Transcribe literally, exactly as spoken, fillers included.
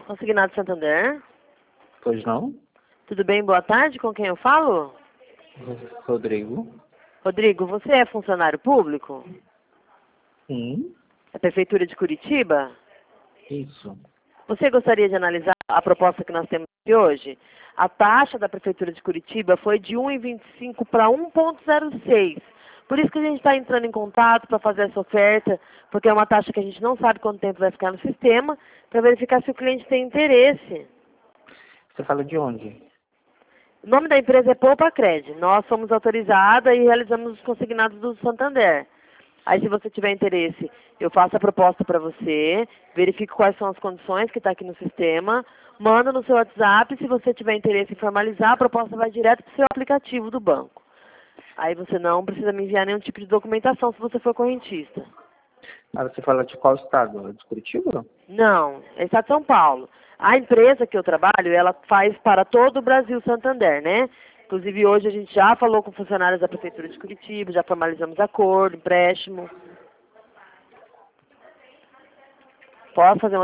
Consignado Santander. Pois não? Tudo bem? Boa tarde. Com quem eu falo? Rodrigo? Rodrigo, você é funcionário público? Sim. Da Prefeitura de Curitiba? Isso. Você gostaria de analisar a proposta que nós temos aqui hoje? A taxa da Prefeitura de Curitiba foi de um vírgula vinte e cinco para um vírgula zero seis. Por isso que a gente está entrando em contato para fazer essa oferta, porque é uma taxa que a gente não sabe quanto tempo vai ficar no sistema, para verificar se o cliente tem interesse. Você fala de onde? O nome da empresa é Poupa Cred. Nós somos autorizadas e realizamos os consignados do Santander. Aí, se você tiver interesse, eu faço a proposta para você, verifico quais são as condições que está aqui no sistema, mando no seu WhatsApp. Se você tiver interesse em formalizar, a proposta vai direto para o seu aplicativo do banco. Aí você não precisa me enviar nenhum tipo de documentação se você for correntista. Ah, você fala de qual estado? De Curitiba? Não, é Estado de São Paulo. A empresa que eu trabalho, ela faz para todo o Brasil Santander, né? Inclusive, hoje a gente já falou com funcionários da Prefeitura de Curitiba, já formalizamos acordo, empréstimo. Posso fazer uma